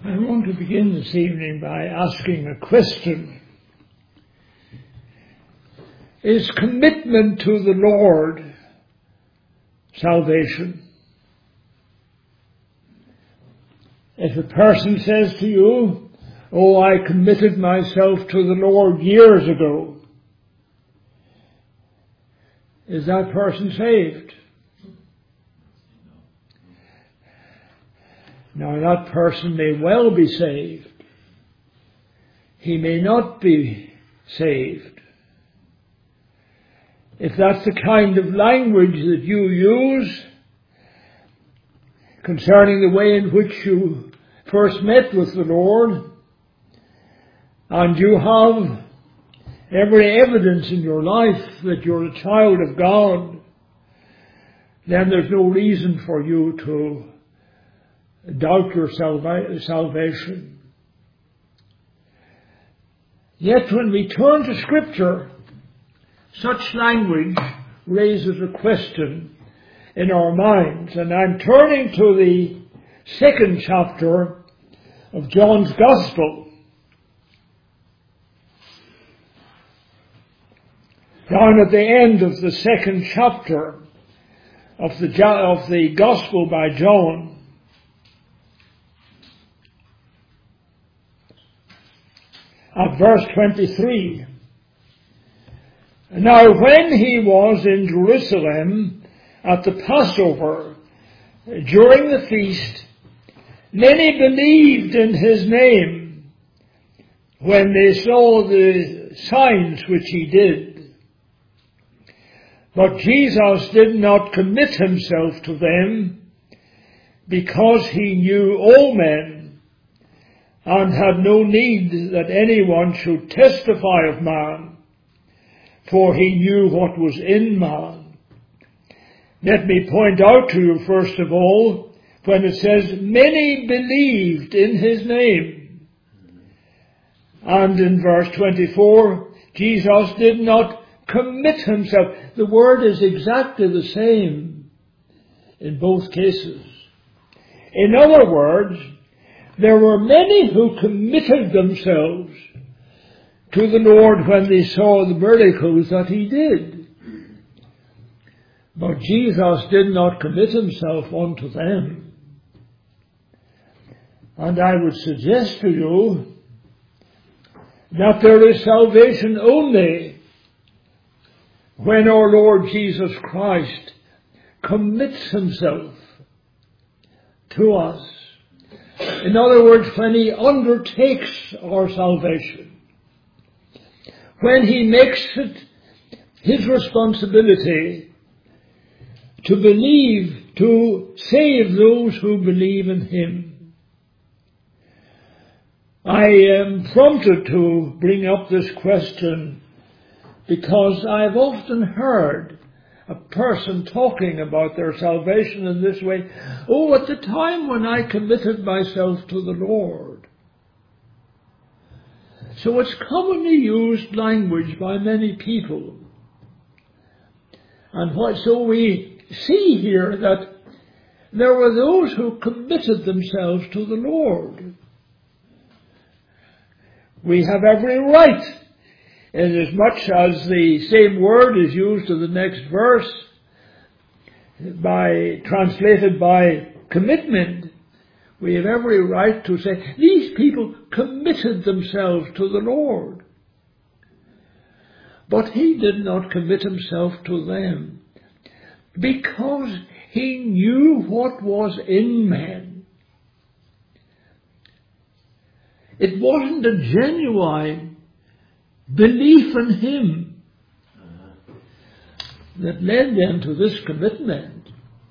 I want to begin this evening by asking a question. Is commitment to the Lord salvation? If a person says to you, "Oh, I committed myself to the Lord years ago," is that person saved? Now, that person may well be saved. He may not be saved. If that's the kind of language that you use concerning the way in which you first met with the Lord, and you have every evidence in your life that you're a child of God, then there's no reason for you to doubt your salvation. Yet when we turn to Scripture, such language raises a question in our minds. And I'm turning to the 2nd chapter of John's Gospel. Down at the end of the 2nd chapter of the Gospel by John, at verse 23. Now when he was in Jerusalem at the Passover, during the feast, many believed in his name when they saw the signs which he did. But Jesus did not commit himself to them, because he knew all men, and had no need that anyone should testify of man, for he knew what was in man. Let me point out to you, first of all, when it says, many believed in his name. And in verse 24, Jesus did not commit himself. The word is exactly the same in both cases. In other words, there were many who committed themselves to the Lord when they saw the miracles that he did. But Jesus did not commit himself unto them. And I would suggest to you that there is salvation only when our Lord Jesus Christ commits himself to us. In other words, when he undertakes our salvation, when he makes it his responsibility to believe, to save those who believe in him. I am prompted to bring up this question because I've often heard a person talking about their salvation in this way. Oh, at the time when I committed myself to the Lord. So it's commonly used language by many people. And so we see here that there were those who committed themselves to the Lord. We have every right, inasmuch as the same word is used in the next verse, translated by commitment. We have every right to say, these people committed themselves to the Lord. But he did not commit himself to them, because he knew what was in men. It wasn't a genuine belief in him that led them to this commitment.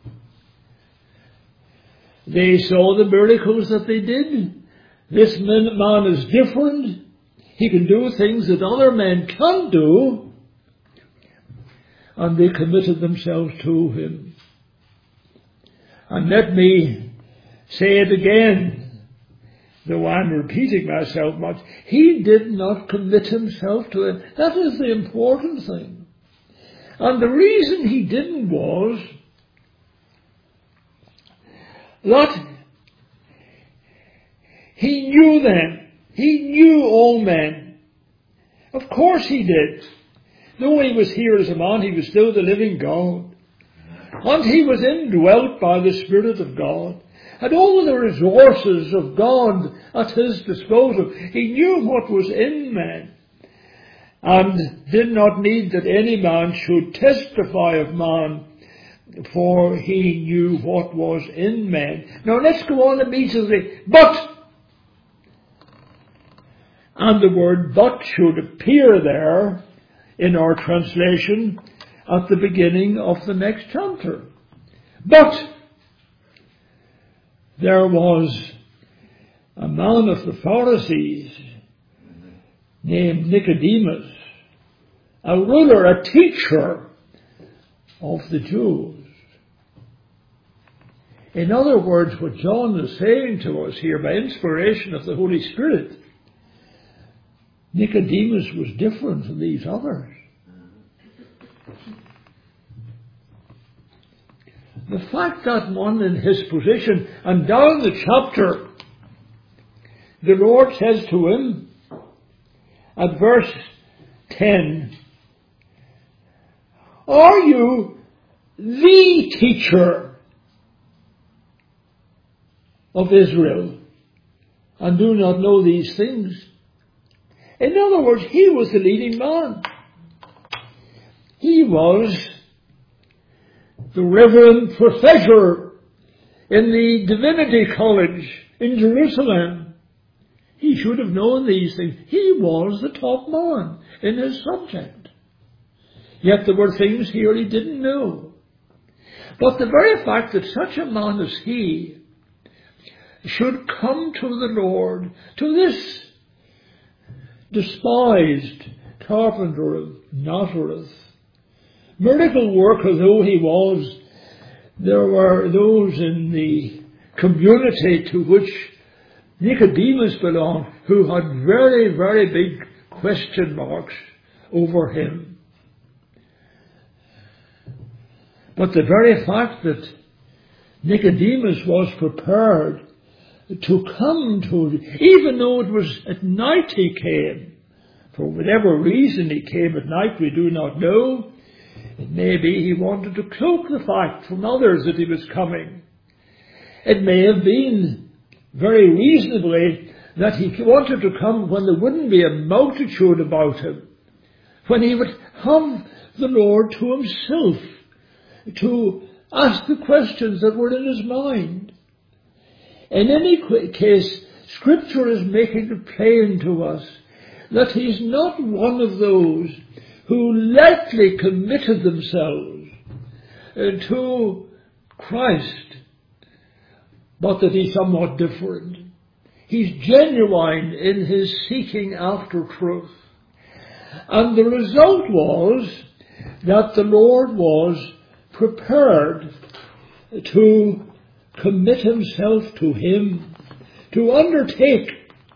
They saw the miracles that they did. This man is different. He can do things that other men can't do. And they committed themselves to him. And let me say it again, though I'm repeating myself much. He did not commit himself to them. That is the important thing. And the reason he didn't was that He knew them. He knew all men. Of course he did. Though he was here as a man, he was still the living God. And he was indwelt by the Spirit of God. Had all of the resources of God at his disposal. He knew what was in men. And did not need that any man should testify of man, for he knew what was in men. Now let's go on immediately. But, and the word but should appear there in our translation at the beginning of the next chapter. But there was a man of the Pharisees named Nicodemus, a ruler, a teacher of the Jews. In other words, what John is saying to us here by inspiration of the Holy Spirit, Nicodemus was different from these others. The fact that one in his position, and down the chapter, the Lord says to him, at verse 10, "Are you the teacher of Israel, and do not know these things?" In other words, he was the leading man. He was the Reverend Professor in the Divinity College in Jerusalem. He should have known these things. He was the top man in his subject. Yet there were things here he didn't know. But the very fact that such a man as he should come to the Lord, to this despised carpenter of Nazareth, miracle worker though he was, there were those in the community to which Nicodemus belonged who had very, very big question marks over him. But the very fact that Nicodemus was prepared to come to, even though it was at night he came, for whatever reason he came at night we do not know. It may be he wanted to cloak the fact from others that he was coming. It may have been very reasonably that he wanted to come when there wouldn't be a multitude about him, when he would have the Lord to himself to ask the questions that were in his mind. In any case, Scripture is making it plain to us that he's not one of those who lightly committed themselves to Christ, but that he's somewhat different. He's genuine in his seeking after truth. And the result was that the Lord was prepared to commit himself to him, to undertake,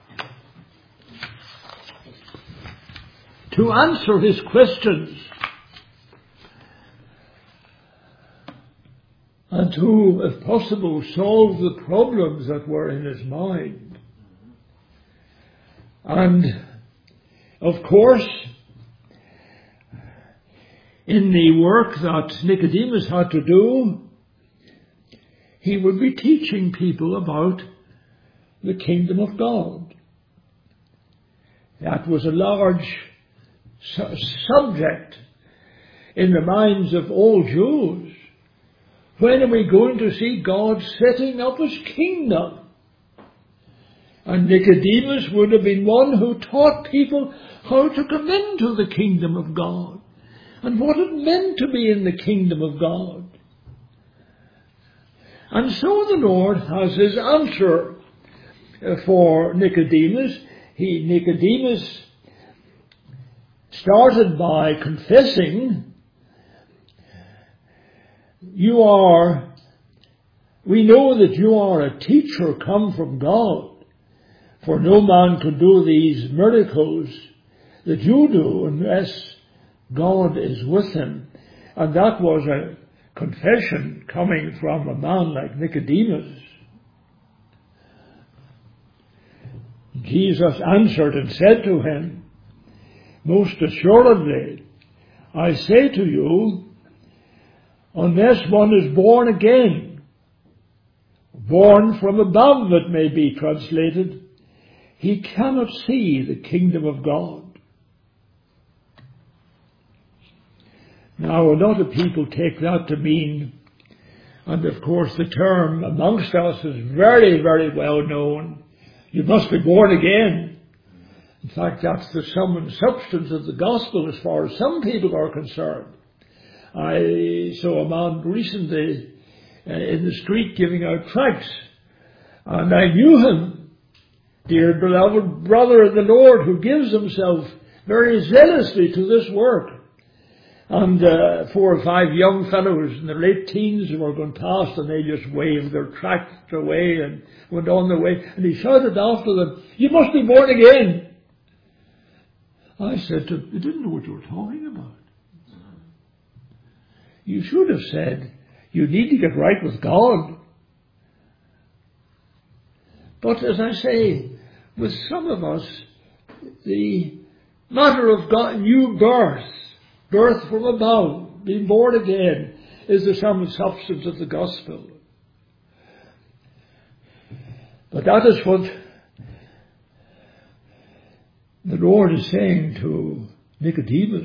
to answer his questions, and to, if possible, solve the problems that were in his mind. And, of course, in the work that Nicodemus had to do, he would be teaching people about the kingdom of God. That was a large subject in the minds of all Jews. When are we going to see God setting up his kingdom? And Nicodemus would have been one who taught people how to come into the kingdom of God and what it meant to be in the kingdom of God. And so the Lord has his answer for Nicodemus. Nicodemus started by confessing, we know that you are a teacher come from God, for no man can do these miracles that you do unless God is with him. And that was a confession coming from a man like Nicodemus. Jesus answered and said to him, Most assuredly, I say to you, unless one is born again, born from above it may be translated, he cannot see the kingdom of God. Now, a lot of people take that to mean, and of course the term amongst us is very, very well known, you must be born again. In fact, that's the sum and substance of the gospel as far as some people are concerned. I saw a man recently in the street giving out tracts, and I knew him, dear beloved brother of the Lord, who gives himself very zealously to this work. And 4 or 5 young fellows in their late teens were going past, and they just waved their tracts away and went on their way. And he shouted after them, "You must be born again." I said to him, "You didn't know what you were talking about. You should have said, you need to get right with God." But as I say, with some of us, the matter of God, new birth from above, being born again, is the sum and substance of the gospel. But that is what the Lord is saying to Nicodemus.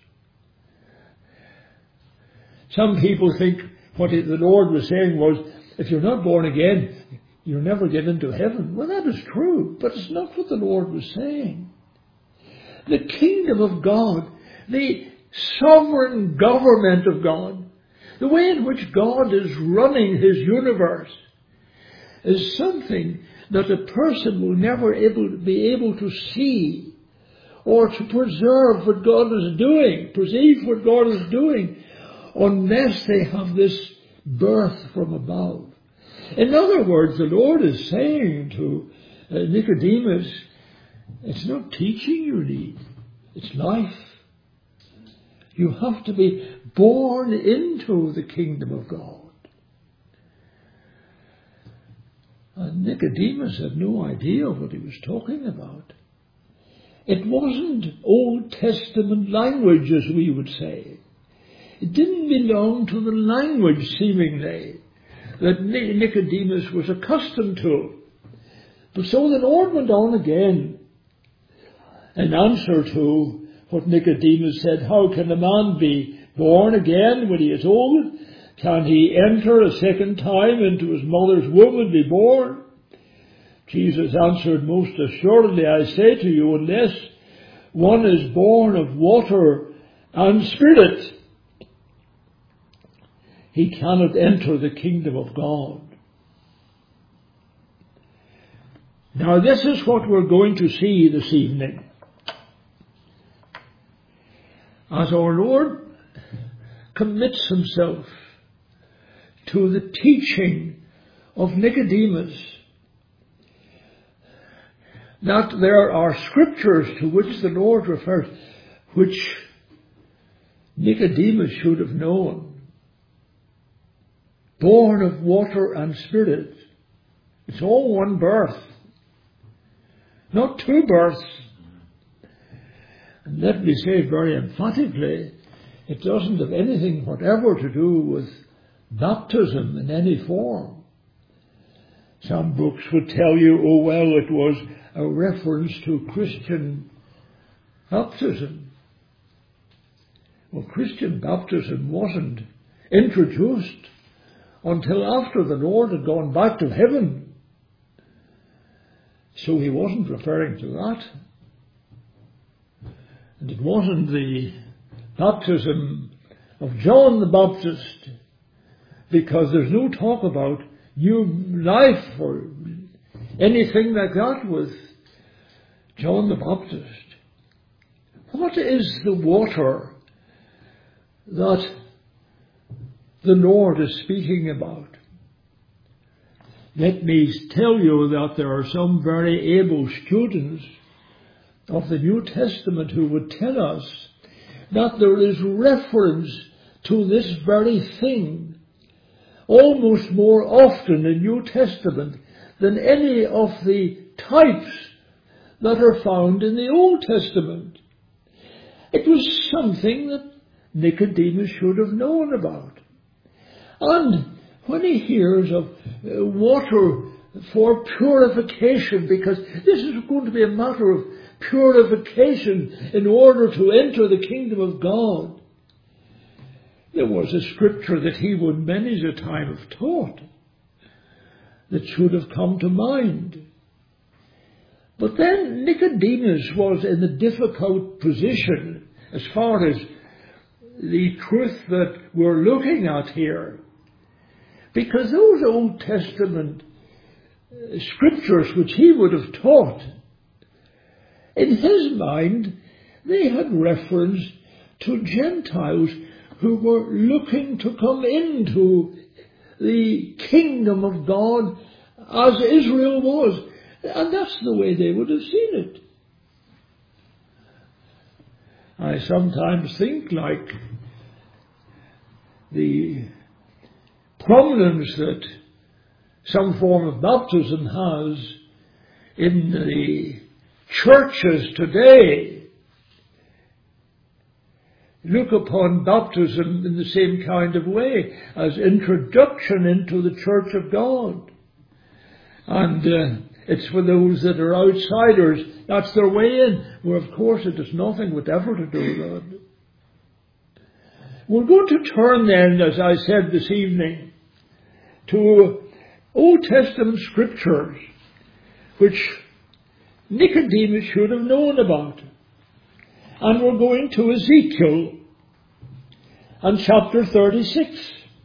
Some people think what the Lord was saying was, if you're not born again, you'll never get into heaven. Well, that is true, but it's not what the Lord was saying. The kingdom of God, the sovereign government of God, the way in which God is running his universe, is something that a person will never be able to see or to preserve what God is doing, perceive what God is doing, unless they have this birth from above. In other words, the Lord is saying to Nicodemus, it's not teaching you need, it's life. You have to be born into the kingdom of God. And Nicodemus had no idea what he was talking about. It wasn't Old Testament language, as we would say. It didn't belong to the language, seemingly, that Nicodemus was accustomed to. But so the Lord went on again in answer to what Nicodemus said, how can a man be born again when he is old? Can he enter a second time into his mother's womb and be born? Jesus answered, most assuredly I say to you, unless one is born of water and spirit, he cannot enter the kingdom of God. Now this is what we're going to see this evening. As our Lord commits himself to the teaching of Nicodemus, that there are scriptures to which the Lord refers, which Nicodemus should have known. Born of water and spirit. It's all one birth, not two births. And let me say very emphatically, it doesn't have anything whatever to do with baptism in any form. Some books would tell you, oh well, it was a reference to Christian baptism. Well, Christian baptism wasn't introduced until after the Lord had gone back to heaven. So he wasn't referring to that. And it wasn't the baptism of John the Baptist, because there's no talk about new life or anything like that with John the Baptist. What is the water that the Lord is speaking about? Let me tell you that there are some very able students of the New Testament who would tell us that there is reference to this very thing almost more often in New Testament than any of the types that are found in the Old Testament. It was something that Nicodemus should have known about. And when he hears of water for purification, because this is going to be a matter of purification in order to enter the kingdom of God, there was a scripture that he would many a time have taught that should have come to mind. But then Nicodemus was in a difficult position as far as the truth that we're looking at here. Because those Old Testament scriptures which he would have taught, in his mind, they had reference to Gentiles who were looking to come into the kingdom of God as Israel was. And that's the way they would have seen it. I sometimes think, like the prominence that some form of baptism has in the churches today, look upon baptism in the same kind of way as introduction into the church of God. And it's for those that are outsiders. That's their way in. Well, of course, it has nothing whatever to do with that. We're going to turn then, as I said this evening, to Old Testament scriptures which Nicodemus should have known about. And we're going to Ezekiel and chapter 36.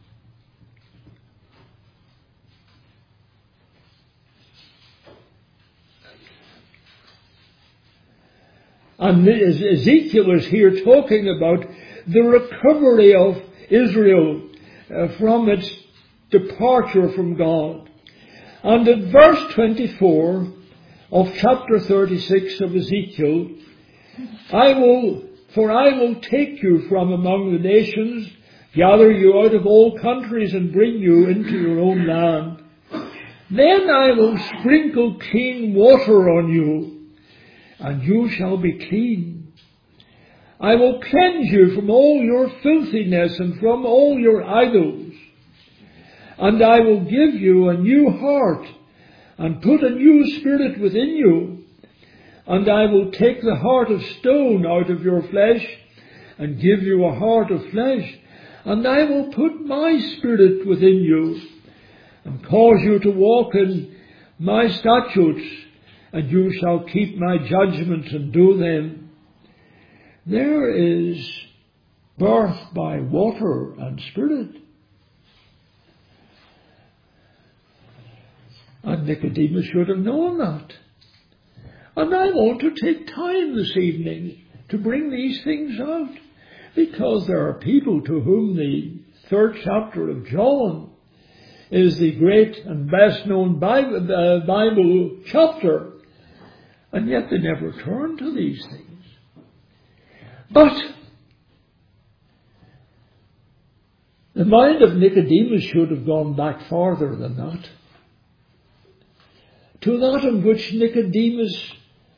And Ezekiel is here talking about the recovery of Israel from its departure from God. And in verse 24 of chapter 36 of Ezekiel, I will take you from among the nations, gather you out of all countries and bring you into your own land. Then I will sprinkle clean water on you, and you shall be clean. I will cleanse you from all your filthiness and from all your idols. And I will give you a new heart and put a new spirit within you. And I will take the heart of stone out of your flesh and give you a heart of flesh. And I will put my spirit within you and cause you to walk in my statutes, and you shall keep my judgments and do them. There is birth by water and spirit. And Nicodemus should have known that. And I want to take time this evening to bring these things out, because there are people to whom the 3rd chapter of John is the great and best known Bible chapter. And yet they never turn to these things. But the mind of Nicodemus should have gone back farther than that. To that in which Nicodemus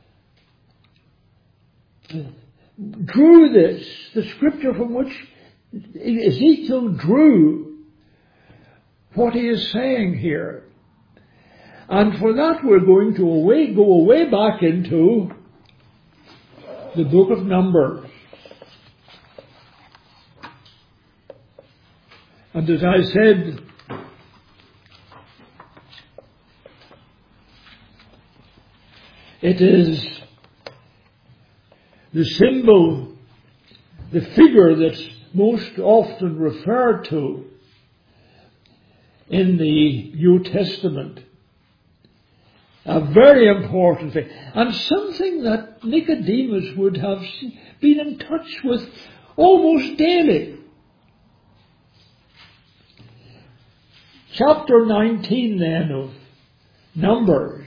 drew this, the scripture from which Ezekiel drew what he is saying here. And for that we're going to go away back into the book of Numbers. And as I said, it is the symbol, the figure that's most often referred to in the New Testament. A very important thing, and something that Nicodemus would have been in touch with almost daily. Chapter 19 then of Numbers.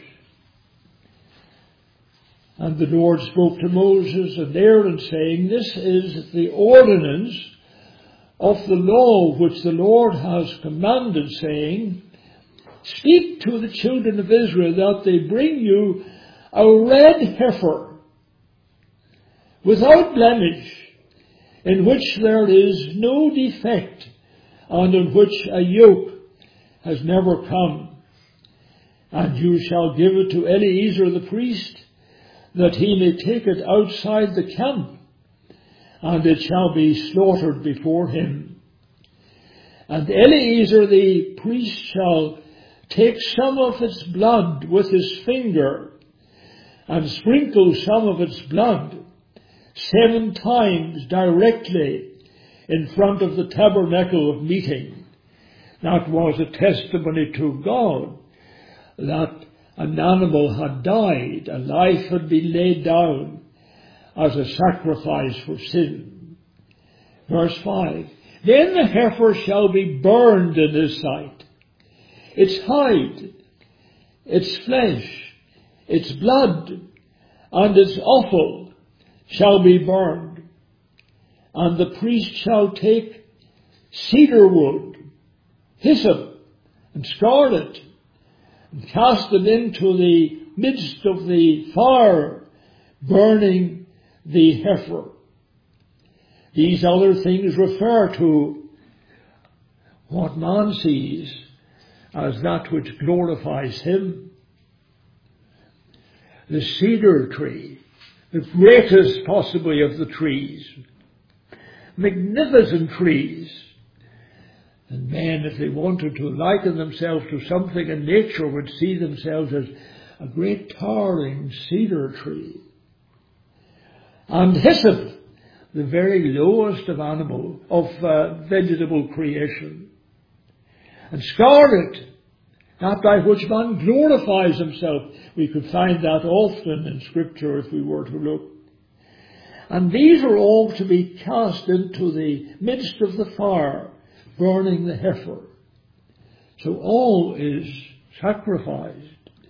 And the Lord spoke to Moses and Aaron, saying, This is the ordinance of the law which the Lord has commanded, saying, Speak to the children of Israel that they bring you a red heifer, without blemish, in which there is no defect, and in which a yoke has never come. And you shall give it to Eleazar the priest, that he may take it outside the camp, and it shall be slaughtered before him. And Eleazar the priest shall take some of its blood with his finger, and sprinkle some of its blood 7 times directly in front of the tabernacle of meeting. That was a testimony to God that an animal had died, a life had been laid down as a sacrifice for sin. Verse 5, then the heifer shall be burned in his sight. Its hide, its flesh, its blood, and its offal shall be burned. And the priest shall take cedar wood, hyssop, and scarlet, and cast them into the midst of the fire, burning the heifer. These other things refer to what man sees as that which glorifies him. The cedar tree, the greatest possibly of the trees, magnificent trees. And men, if they wanted to liken themselves to something in nature, would see themselves as a great towering cedar tree. And hyssop, the very lowest of vegetable creation. And scarlet, that by which man glorifies himself. We could find that often in Scripture if we were to look. And these are all to be cast into the midst of the fire, burning the heifer. So all is sacrificed,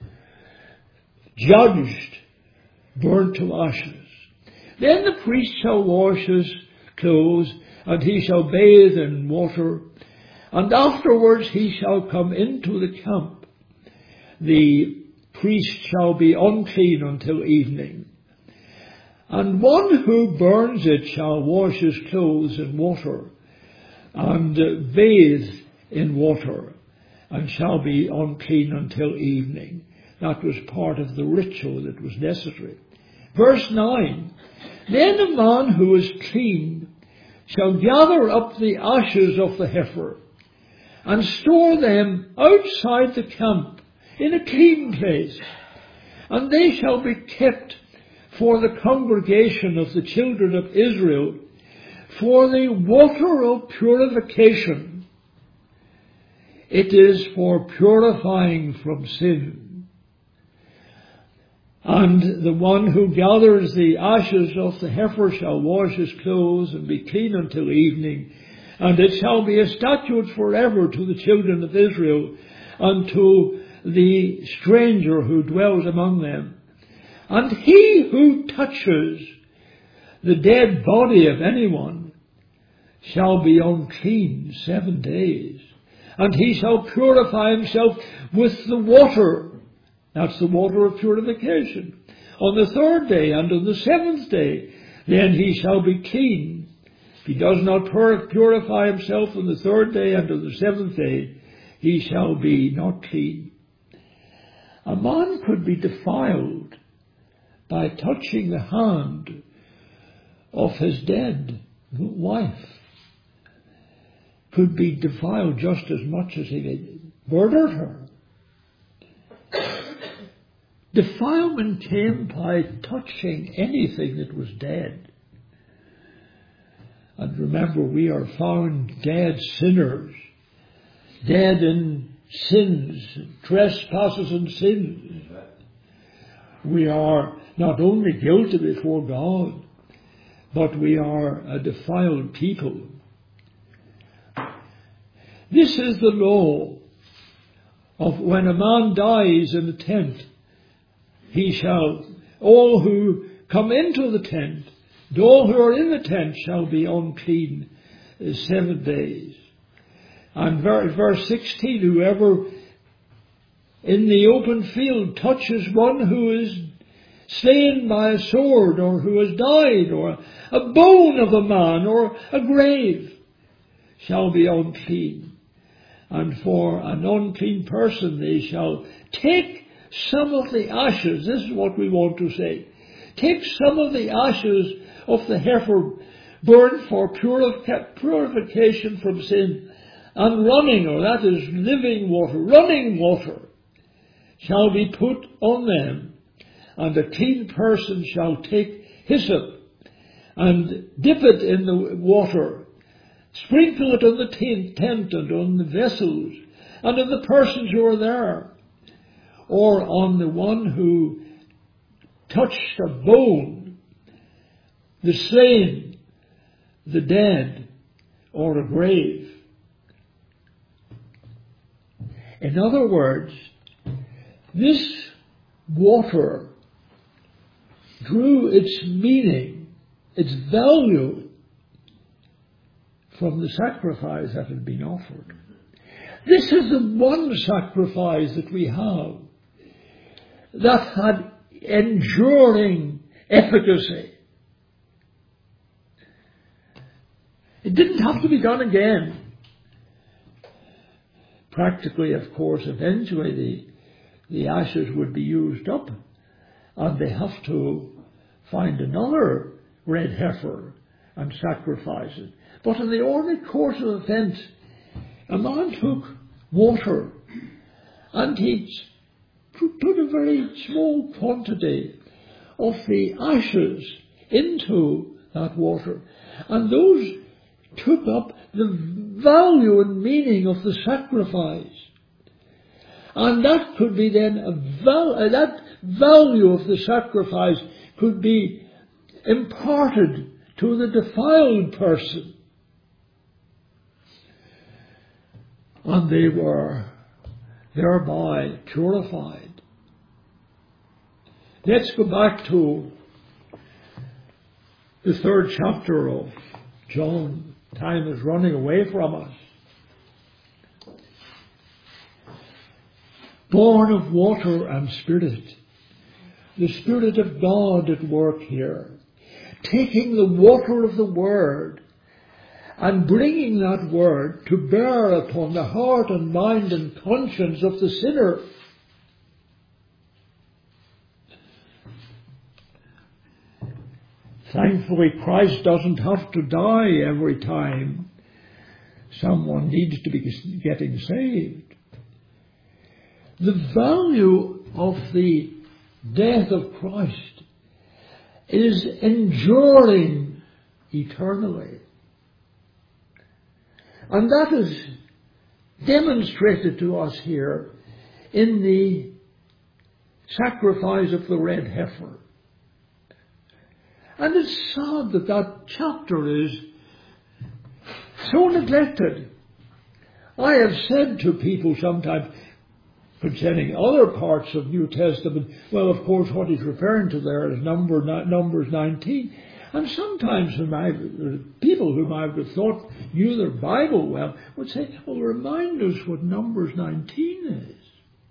judged, burnt to ashes. Then the priest shall wash his clothes, and he shall bathe in water, and afterwards he shall come into the camp. The priest shall be unclean until evening. And one who burns it shall wash his clothes in water, and bathe in water, and shall be unclean until evening. That was part of the ritual that was necessary. Verse 9, then a man who is clean shall gather up the ashes of the heifer, and store them outside the camp in a clean place, and they shall be kept for the congregation of the children of Israel, for the water of purification. It is for purifying from sin. And the one who gathers the ashes of the heifer shall wash his clothes and be clean until evening. And it shall be a statute forever to the children of Israel, and to the stranger who dwells among them. And he who touches the dead body of anyone shall be unclean 7 days. And he shall purify himself with the water. That's the water of purification. On the 3rd day and on the 7th day, then he shall be clean. If he does not purify himself on the 3rd day and on the 7th day, he shall be not clean. A man could be defiled by touching the hand of his dead wife. Could be defiled just as much as he murdered her. Defilement came by touching anything that was dead. And remember, we are found dead sinners, dead in sins, trespasses and sins. We are not only guilty before God, but we are a defiled people. This is the law of when a man dies in a tent, all who come into the tent, and all who are in the tent shall be unclean 7 days. And verse 16, whoever in the open field touches one who is slain by a sword, or who has died, or a bone of a man, or a grave, shall be unclean. And for an unclean person they shall take some of the ashes. This is what we want to say. Take some of the ashes of the heifer burnt for purification from sin, and running, or that is living water, running water, shall be put on them. And a clean person shall take hyssop and dip it in the water, sprinkle it on the tent and on the vessels and on the persons who are there, or on the one who touched a bone, the slain, the dead, or a grave. In other words, this water drew its meaning, its value, from the sacrifice that had been offered. This is the one sacrifice that we have that had enduring efficacy. It didn't have to be done again. Practically, of course, eventually the ashes would be used up, and they have to find another red heifer and sacrifice it. But in the ordinary course of events, a man took water and he put a very small quantity of the ashes into that water, and those took up the value and meaning of the sacrifice. And that could be then that value of the sacrifice could be imparted to the defiled person. And they were thereby purified. Let's go back to the 3rd chapter of John. Time is running away from us. Born of water and Spirit. The Spirit of God at work here, taking the water of the Word and bringing that Word to bear upon the heart and mind and conscience of the sinner. Thankfully, Christ doesn't have to die every time someone needs to be getting saved. The value of the death of Christ is enduring eternally. And that is demonstrated to us here in the sacrifice of the red heifer. And it's sad that that chapter is so neglected. I have said to people sometimes concerning other parts of New Testament, well, of course, what he's referring to there is Numbers 19. And sometimes people whom I would have thought knew their Bible well would say, well, remind us what Numbers 19 is.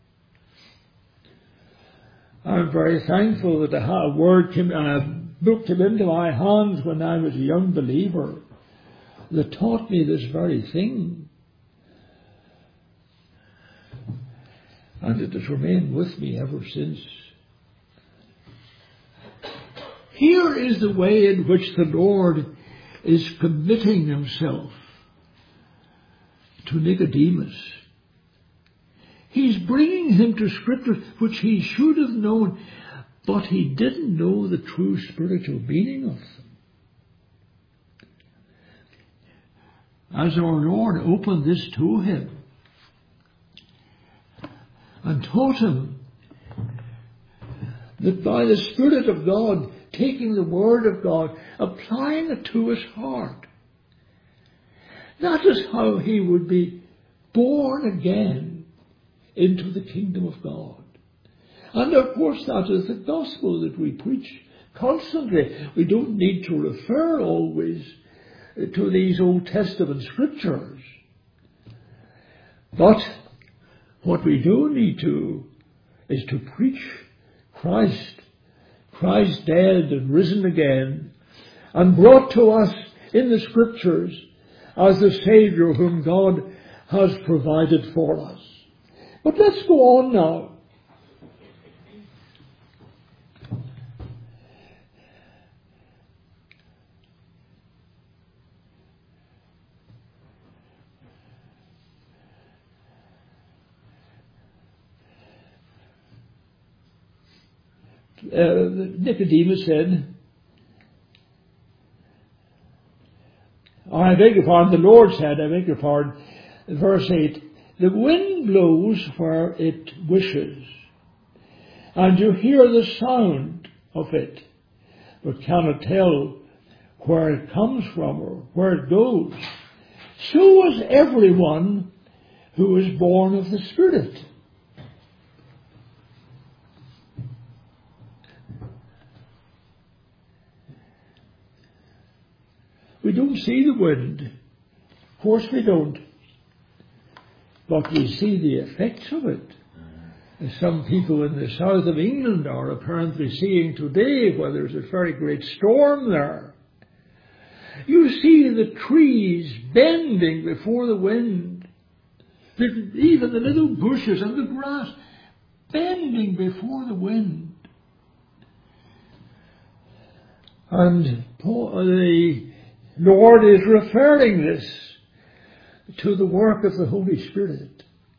I'm very thankful that a word came, book came into my hands when I was a young believer that taught me this very thing. And it has remained with me ever since. Here is the way in which the Lord is committing himself to Nicodemus. He's bringing him to Scripture which he should have known, but he didn't know the true spiritual meaning of them. As our Lord opened this to him and taught him that by the Spirit of God, taking the Word of God, applying it to his heart, that is how he would be born again into the kingdom of God. And of course that is the gospel that we preach constantly. We don't need to refer always to these Old Testament scriptures. But what we do need to is to preach Christ Christ dead and risen again, and brought to us in the Scriptures as the Saviour whom God has provided for us. But let's go on now. Nicodemus said, the Lord said, verse 8, the wind blows where it wishes, and you hear the sound of it, but cannot tell where it comes from or where it goes. So is everyone who is born of the Spirit. We don't see the wind. Of course we don't. But we see the effects of it. As some people in the south of England are apparently seeing today, where there's a very great storm there. You see the trees bending before the wind. Even the little bushes and the grass bending before the wind. And the Lord is referring this to the work of the Holy Spirit.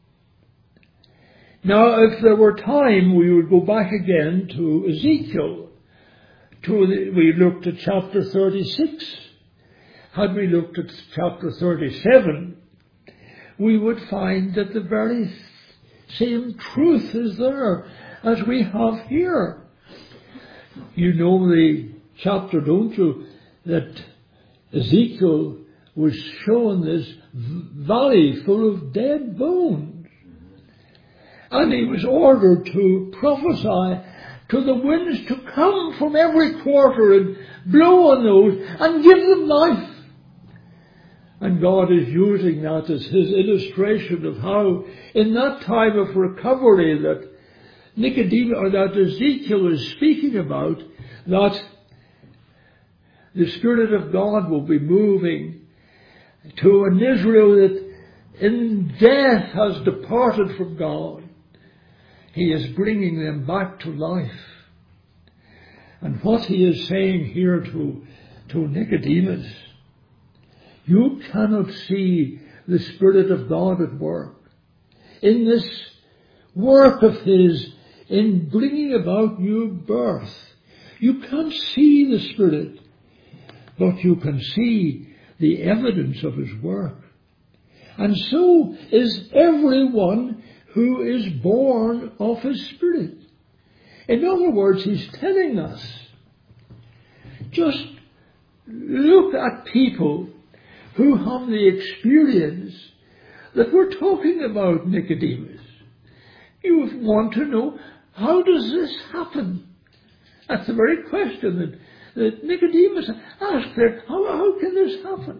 Now, if there were time, we would go back again to Ezekiel. We looked at chapter 36. Had we looked at chapter 37, we would find that the very same truth is there as we have here. You know the chapter, don't you, that Ezekiel was shown this valley full of dead bones. And he was ordered to prophesy to the winds to come from every quarter and blow on those and give them life. And God is using that as his illustration of how in that time of recovery that Nicodemus, or that Ezekiel is speaking about, that the Spirit of God will be moving to an Israel that in death has departed from God. He is bringing them back to life. And what he is saying here to Nicodemus, you cannot see the Spirit of God at work in this work of his in bringing about new birth. You can't see the Spirit, but you can see the evidence of his work. And so is everyone who is born of his Spirit. In other words, he's telling us, just look at people who have the experience that we're talking about, Nicodemus. You want to know, how does this happen? That's the very question that Nicodemus asked there. How can this happen?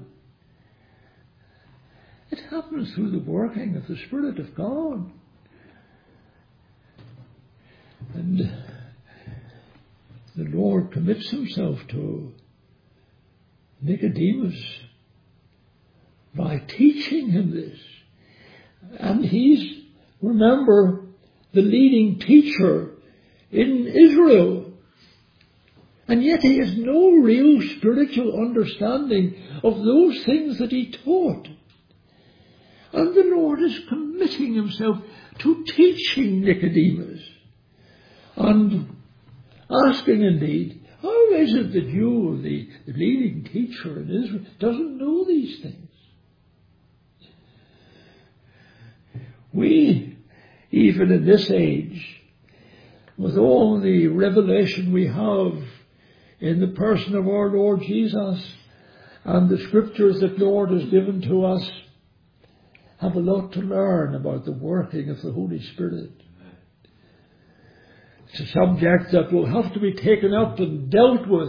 It happens through the working of the Spirit of God. And the Lord commits himself to Nicodemus by teaching him this. And he's, remember, the leading teacher in Israel. And yet he has no real spiritual understanding of those things that he taught. And the Lord is committing himself to teaching Nicodemus. And asking indeed, how is it that you, the leading teacher in Israel, doesn't know these things? We, even in this age, with all the revelation we have in the person of our Lord Jesus and the scriptures that Lord has given to us, have a lot to learn about the working of the Holy Spirit. It's a subject that will have to be taken up and dealt with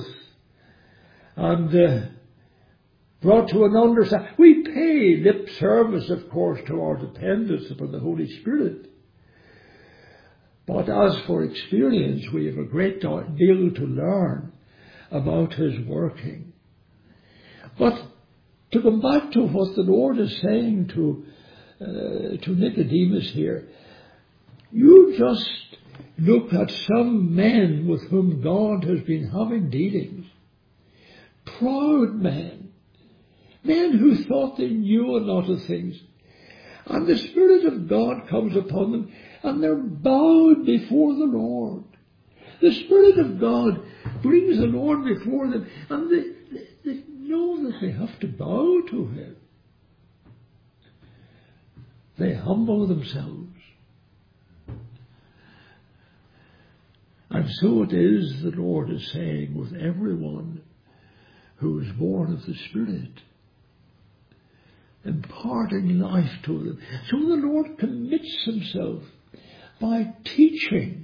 and brought to an understanding. We pay lip service, of course, to our dependence upon the Holy Spirit. But as for experience, we have a great deal to learn about his working. But to come back to what the Lord is saying to Nicodemus here, you just look at some men with whom God has been having dealings. Proud men. Men who thought they knew a lot of things. And the Spirit of God comes upon them and they're bowed before the Lord. The Spirit of God brings the Lord before them and they know that they have to bow to Him. They humble themselves. And so it is, the Lord is saying, with everyone who is born of the Spirit, imparting life to them. So the Lord commits Himself by teaching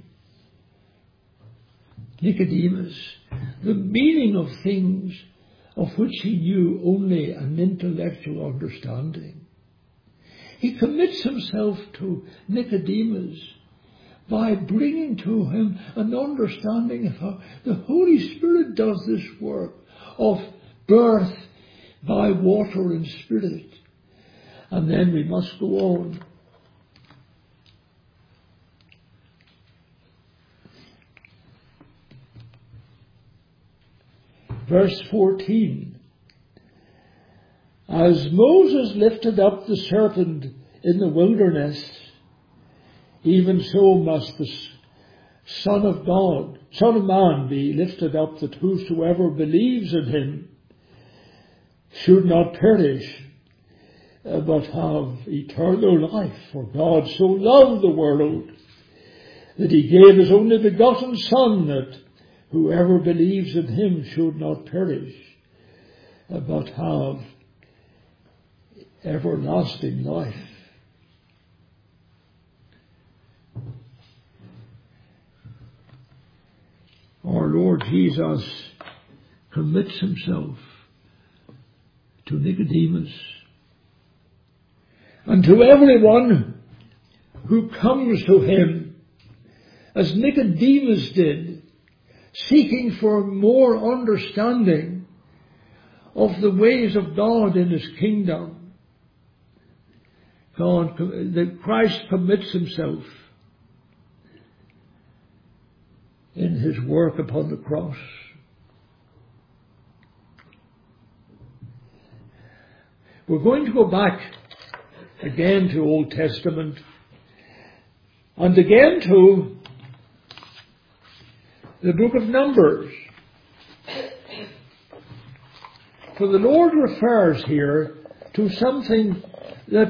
Nicodemus the meaning of things of which he knew only an intellectual understanding. He commits Himself to Nicodemus by bringing to him an understanding of how the Holy Spirit does this work of birth by water and Spirit. And then we must go on. Verse 14. As Moses lifted up the serpent in the wilderness, even so must the Son of Man be lifted up, that whosoever believes in Him should not perish, but have eternal life. For God so loved the world that He gave His only begotten Son, that whoever believes in Him should not perish, but have everlasting life. Our Lord Jesus commits Himself to Nicodemus and to everyone who comes to Him, as Nicodemus did, seeking for more understanding of the ways of God in His kingdom. Christ commits Himself in His work upon the cross. We're going to go back again to Old Testament and again to the book of Numbers. For the Lord refers here to something that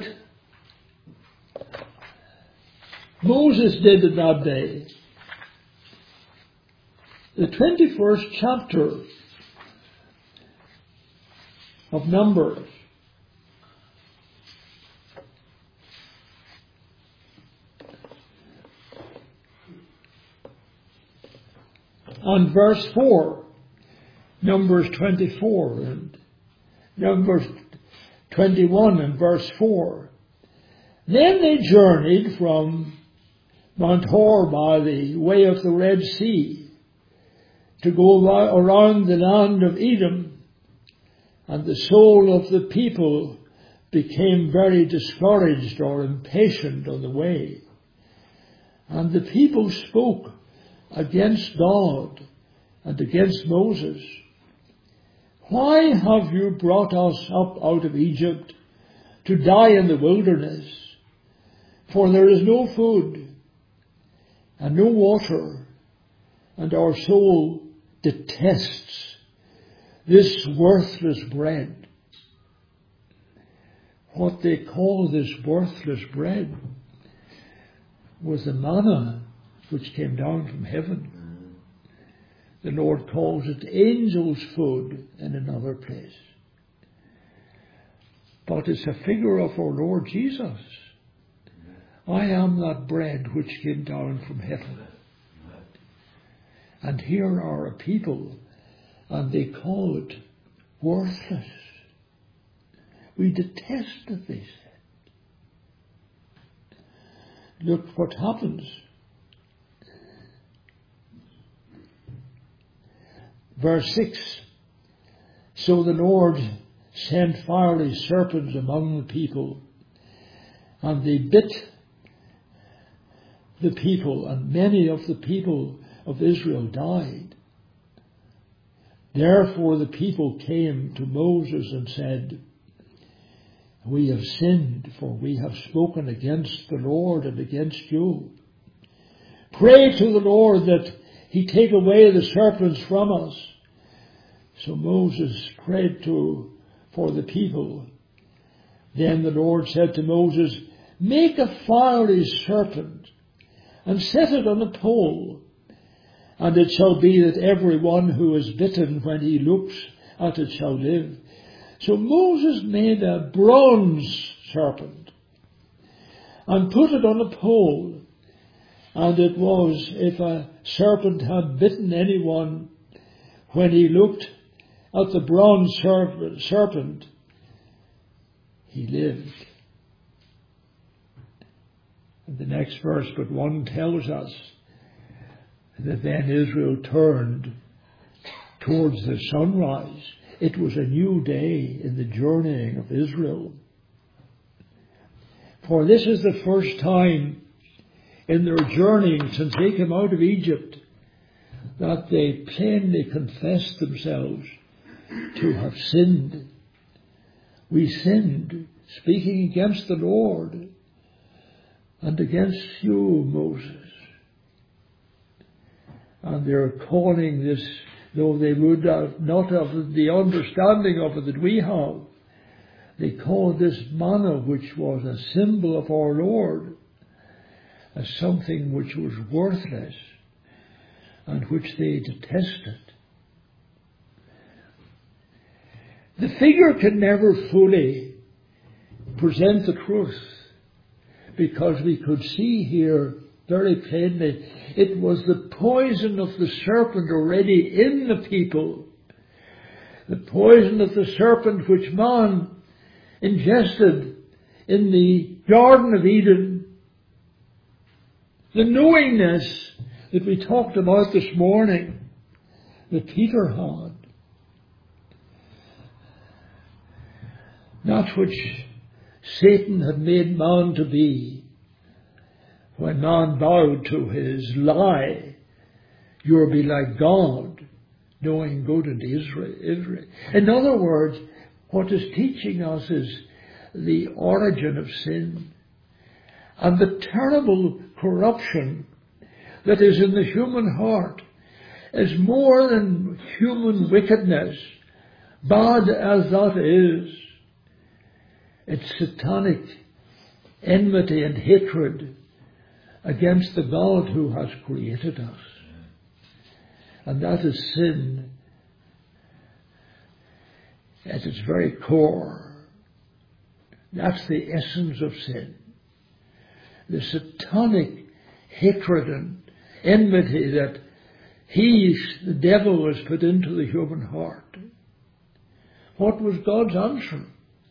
Moses did in that day. The 21st chapter of Numbers. On verse 4, Numbers 24 and Numbers 21 and verse 4. Then they journeyed from Mount Hor by the way of the Red Sea to go around the land of Edom, and the soul of the people became very discouraged or impatient on the way. And the people spoke against God and against Moses. Why have you brought us up out of Egypt to die in the wilderness? For there is no food and no water, and our soul detests this worthless bread. What they call this worthless bread was the manna which came down from heaven. The Lord calls it angels' food in another place. But it's a figure of our Lord Jesus. I am that bread which came down from heaven. And here are a people, and they call it worthless. We detest it, they said. Look what happens. Verse 6. So the Lord sent fiery serpents among the people, and they bit the people, and many of the people of Israel died. Therefore the people came to Moses and said, we have sinned, for we have spoken against the Lord and against you. Pray to the Lord that he take away the serpents from us. So Moses prayed for the people. Then the Lord said to Moses, make a fiery serpent and set it on a pole. And it shall be that every one who is bitten when he looks at it shall live. So Moses made a bronze serpent and put it on a pole. And it was, if a serpent had bitten anyone, when he looked at the bronze serpent, he lived. And the next verse but one tells us that then Israel turned towards the sunrise. It was a new day in the journeying of Israel. For this is the first time in their journeying since they came out of Egypt that they plainly confessed themselves to have sinned. We sinned, speaking against the Lord and against you, Moses. And they're calling this, though they would not have the understanding of it that we have, they call this manna, which was a symbol of our Lord, as something which was worthless and which they detested. The figure can never fully present the truth, because we could see here very plainly it was the poison of the serpent already in the people. The poison of the serpent which man ingested in the Garden of Eden. The knowingness that we talked about this morning that Peter had. That which Satan had made man to be. When man bowed to his lie, you'll be like God, knowing good and Israel. In other words, what is teaching us is the origin of sin and the terrible corruption that is in the human heart is more than human wickedness, bad as that is. It's satanic enmity and hatred against the God who has created us. And that is sin at its very core. That's the essence of sin. The satanic hatred and enmity that the devil has put into the human heart. What was God's answer?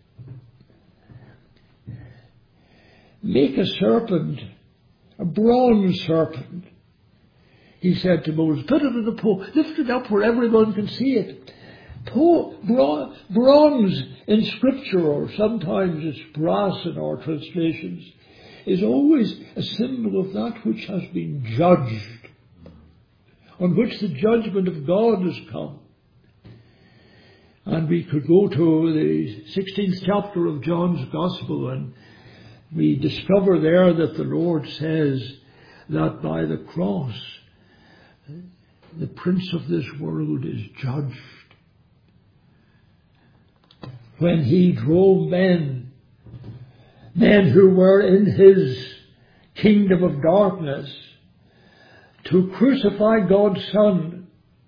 Make a serpent, a bronze serpent. He said to Moses, put it in a pole, lift it up where everyone can see it. Bronze in Scripture, or sometimes it's brass in our translations, is always a symbol of that which has been judged, on which the judgment of God has come. And we could go to the 16th chapter of John's Gospel, and we discover there that the Lord says that by the cross, the prince of this world is judged. When he drove men who were in his kingdom of darkness, to crucify God's Son,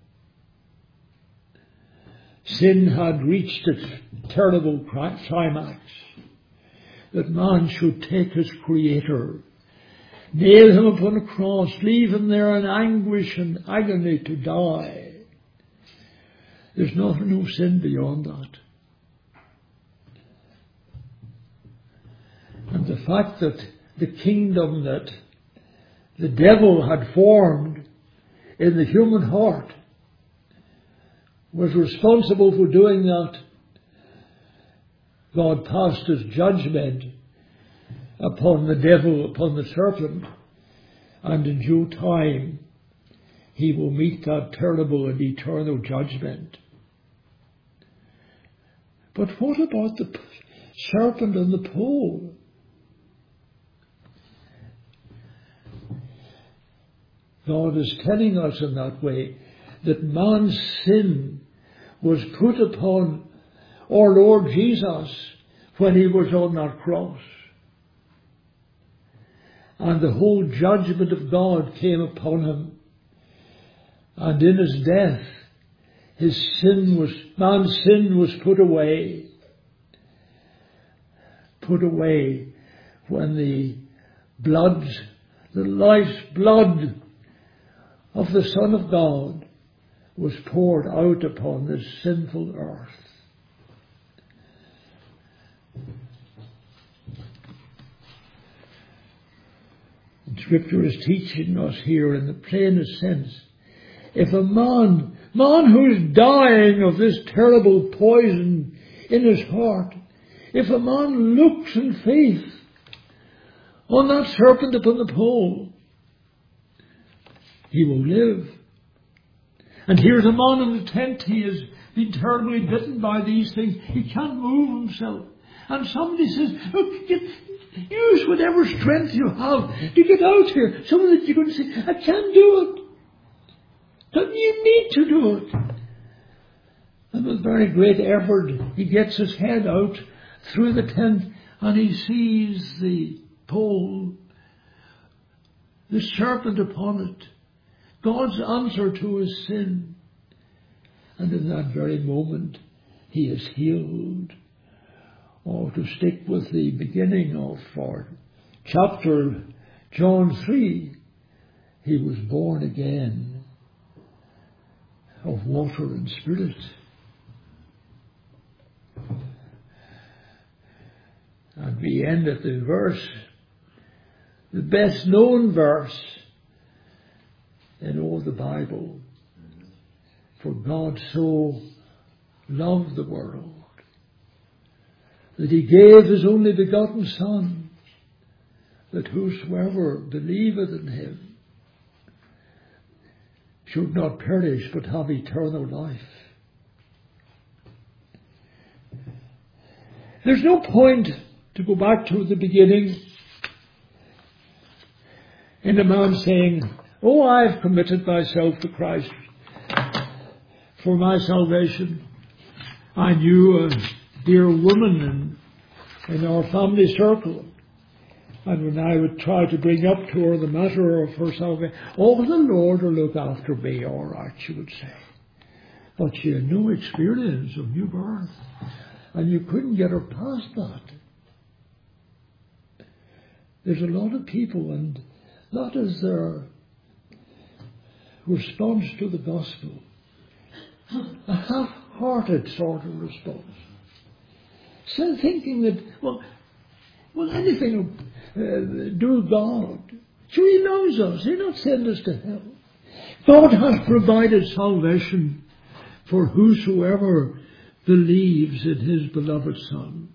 sin had reached its terrible climax. That man should take his Creator, nail him upon a cross, leave him there in anguish and agony to die. There's no sin beyond that. And the fact that the kingdom that the devil had formed in the human heart was responsible for doing that, God passed his judgment upon the devil, upon the serpent, and in due time he will meet that terrible and eternal judgment. But what about the serpent on the pole? God is telling us in that way that man's sin was put upon our Lord Jesus when he was on that cross. And the whole judgment of God came upon him. And in his death, man's sin was put away. Put away when the life's blood of the Son of God was poured out upon this sinful earth. And Scripture is teaching us here in the plainest sense, if a man who's dying of this terrible poison in his heart, if a man looks in faith on that serpent upon the pole, he will live. And here's a man in the tent, he has been terribly bitten by these things, he can't move himself. And somebody says, look, use whatever strength you have to get out here, so that you're going to say, I can't do it. But you need to do it. And with very great effort, he gets his head out through the tent and he sees the pole, the serpent upon it, God's answer to his sin. And in that very moment, he is healed. Or to stick with the beginning of our chapter, John 3, he was born again of water and spirit. And we end at the verse, the best known verse in all the Bible. For God so loved the world that he gave his only begotten Son, that whosoever believeth in him should not perish but have eternal life. There's no point to go back to the beginning in a man saying, oh, I've committed myself to Christ for my salvation. I knew a dear woman in our family circle, and when I would try to bring up to her the matter of her salvation, oh, the Lord will look after me, all right, she would say. But she had no experience of new birth, and you couldn't get her past that. There's a lot of people, and that is their response to the gospel. A half-hearted sort of response. So thinking that, well, anything will do God. So he loves us. He'll not send us to hell. God has provided salvation for whosoever believes in his beloved Son.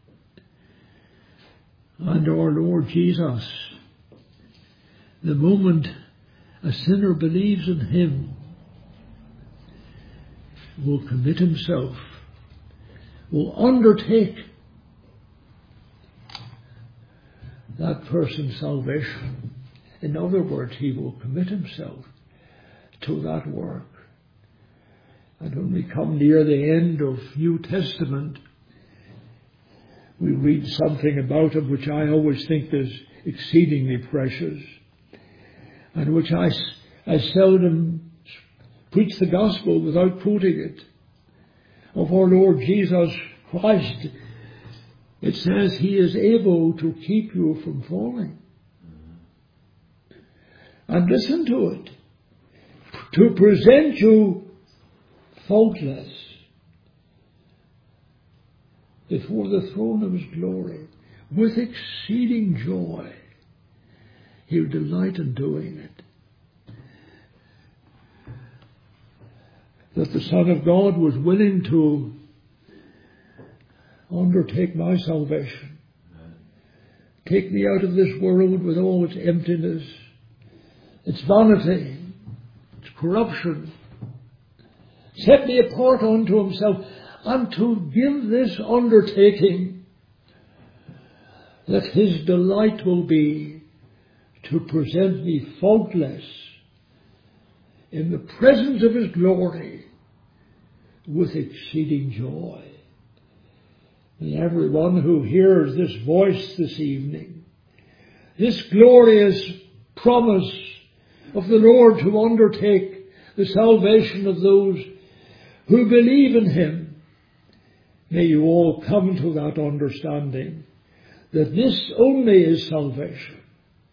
And our Lord Jesus, the moment a sinner believes in him, will commit himself, will undertake that person's salvation. In other words, he will commit himself to that work. And when we come near the end of New Testament, we read something about him which I always think is exceedingly precious, and which I seldom preach the gospel without quoting it, of our Lord Jesus Christ. It says he is able to keep you from falling. And listen to it. To present you faultless before the throne of his glory with exceeding joy. He'll delight in doing it. that the Son of God was willing to undertake my salvation. Take me out of this world with all its emptiness, its vanity, its corruption. Set me apart unto himself, and to give this undertaking that his delight will be to present me faultless in the presence of his glory with exceeding joy. May everyone who hears this voice this evening, this glorious promise of the Lord to undertake the salvation of those who believe in him, may you all come to that understanding that this only is salvation.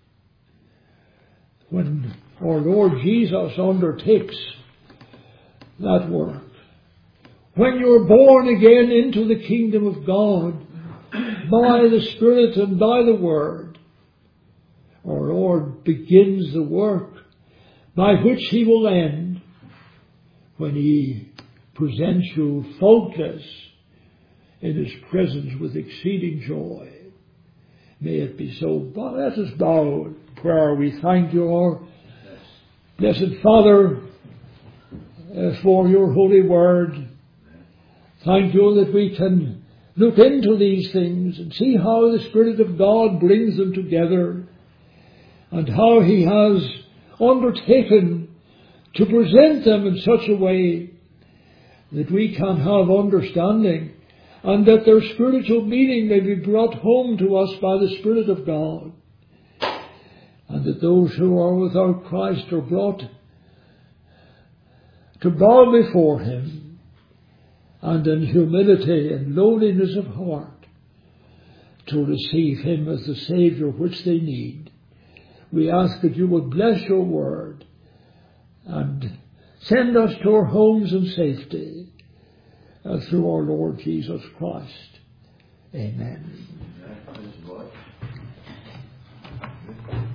When our Lord Jesus undertakes that work, when you're born again into the kingdom of God by the Spirit and by the Word, our Lord begins the work by which he will end when he presents you faultless in his presence with exceeding joy. May it be so. But let us bow in prayer. We thank you, our blessed Father, for your holy word. Thank you that we can look into these things and see how the Spirit of God brings them together, and how he has undertaken to present them in such a way that we can have understanding, and that their spiritual meaning may be brought home to us by the Spirit of God, and that those who are without Christ are brought to bow before him, and in humility and lowliness of heart to receive him as the Saviour which they need. We ask that you would bless your word and send us to our homes in safety through our Lord Jesus Christ. Amen.